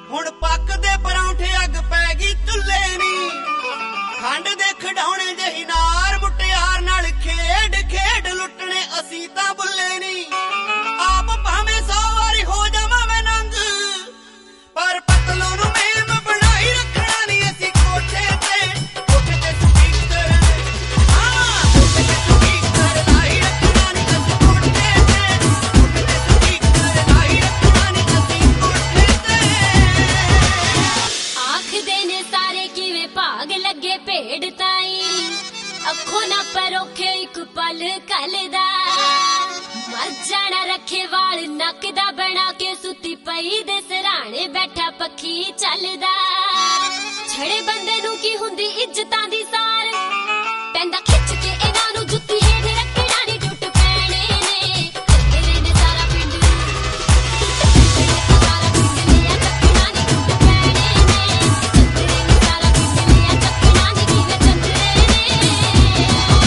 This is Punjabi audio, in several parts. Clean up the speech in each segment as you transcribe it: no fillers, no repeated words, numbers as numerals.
ਹੁਣ ਪੱਕਦੇ ਪਰੌਂਠੇ ਅੱਗ ਪੈ ਗਈ ਚੁੱਲ੍ਹੇ ਨੀ ਖੰਡ ਦੇ ਖਿਡੌਣੇ ਜਿਹੀ ਨਾਰ ਮੁਟਿਆਰ ਨਾਲ ਖੇਡ ਖੇਡ ਲੁੱਟਣੇ ਅਸੀਂ ਤਾਂ ਬੁੱਲੇ ਨੀ ਆਪ ਭਾਵੇਂ 100 ਵਾਰੀ ਹੋ ਜਾਵਾਂ ਮੈਂ ਨੰਗ ਪਰ ਪਤਲੂ ਨੂੰ ਮੇਮ ਬਣਾਈ ਰੱਖਣਾ ਨੀ ਅਸੀਂ ਕੋਠੇ ਤੇ ਸਪੀਕਰ ਕੋਠੇ ਤੇ ਸਪੀਕਰ ਲਾਈ ਰੱਖਣਾ ਨੀ ਅਸੀਂ ਕੋਠੇ ਤੇ ਸਪੀਕਰ ਲਾਈ ਰੱਖਣਾ ਨੀ ਅਸੀਂ ਕੋਠੇ ਤੇ ਆਖਦੇ ਨੇ ਸਾਰੇ ਕਿਵੇਂ ਭਾਗ ਲੱਗੇ ਭੇਡ ਤਾਈ ਅੱਖੋਂ ਨਾ ਪਰੋਖੇ ਇੱਕ ਪਲ ਕੱਲਦਾ ਮਰ ਜਾਣਾ ਰੱਖੇ ਵਾਲ ਨੱਕ ਦਾ ਬਣਾ ਕੇ ਸੁੱਤੀ ਪਈ ਦੇ ਸਰਾਣੇ ਬੈਠਾ ਪੱਖੀ ਚੱਲਦਾ ਛੜੇ ਬੰਦੇ ਨੂੰ ਕੀ ਹੁੰਦੀ ਇੱਜ਼ਤਾਂ ਦੀ ਸਾਰ ਪੈਂਦਾ ਖਿੱਚ ਕੇ ਇਹਨਾਂ ਨੂੰ ਜੁੱਤੀ ਹੇਠ ਰੱਖਣਾ ਨੀ ਟੁੱਟ ਪੈਣੇ ਨੇ ਕਹਿੰਦੇ ਨੇ ਸਾਰਾ ਪਿੰਡ ਸਾਰਾ ਪਿੰਡ ਲਿਆ ਚੱਕਣਾ ਨੀ ਟੁੱਟ ਪੈਣੇ ਨੇ ਕਹਿੰਦੇ ਨੇ ਸਾਰਾ ਪਿੰਡ ਲਿਆ ਚੱਕਣਾ ਨੀ ਕਿਵੇਂ ਚੰਦਰੇ ਨੇ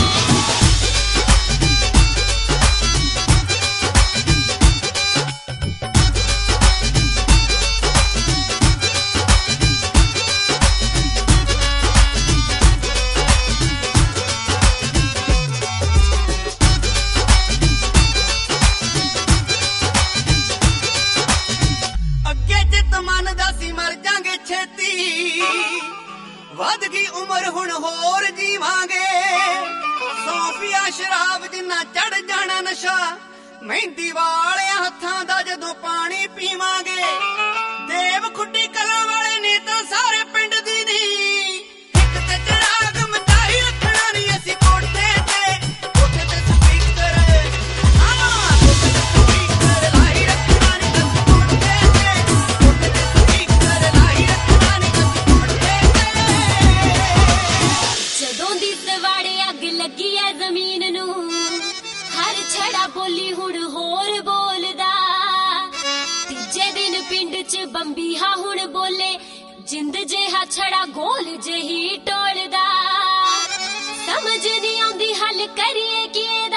ਅੱਗੇ ਜਿੱਤ ਮੰਨਦਾ ਸੀ ਮਰ ਜਾਂਗੇ ਛੇਤੀ ਵੱਧ ਗਈ ਉਮਰ ਹੁਣ ਹੋਰ ਜੀਵਾਂਗੇ ਸੌਂਫੀਆ ਸ਼ਰਾਬ ਜਿੰਨਾ ਚੜ ਜਾਣਾ ਨਸ਼ਾ ਮਹਿੰਦੀ ਵਾਲਿਆਂ ਹੱਥਾਂ ਦਾ ਜਦੋਂ ਪਾਣੀ ਪੀਵਾਂਗੇ ਦੇਵ ਖੁੱਡੀ ਕਲਾਂ ਵਾਲੇ ਨੇ ਤਾਂ ਸਾਰੇ ਪਿੰਡ ਦੀ ਨੀ ਇੱਕ ਤੇ ਚਿਰਾਗ ਮਚਾਈ ਰੱਖਣਾ ਨੀ ਅਸੀਂ ਕੋਠੇ ਤੇ ਸਪੀਕਰ ਕੋਠੇ ਤੇ ਸਪੀਕਰ ਲਾਈ ਰੱਖਣਾ ਨੀ ਅਸੀਂ ਕੋਠੇ ਤੇ ਸਪੀਕਰ ਲਾਈ ਰੱਖਣਾ ਨੀ ਅਸੀਂ ਕੋਠੇ ਤੇ ਜਦੋਂ ਦੀ ਸਵਾੜੇ ਅੱਗ ਲੱਗੀ ਐ ਜ਼ਮੀਨ ਨੂੰ ਹਰ ਛੜਾ ਬੋਲੀ ਹੁਣ ਹੋਰ ਬੋਲਦਾ ਤੀਜੇ ਦਿਨ ਪਿੰਡ 'ਚ ਬੰਬੀਹਾ ਹੁਣ ਬੋਲੇ ਜਿੰਦ ਜਿਹਾ ਛੜਾ ਗੋਲ ਜਿਹੀ ਟੋਲਦਾ ਸਮਝ ਨਹੀਂ ਆਉਂਦੀ ਹੱਲ ਕਰੀਏ ਕੀ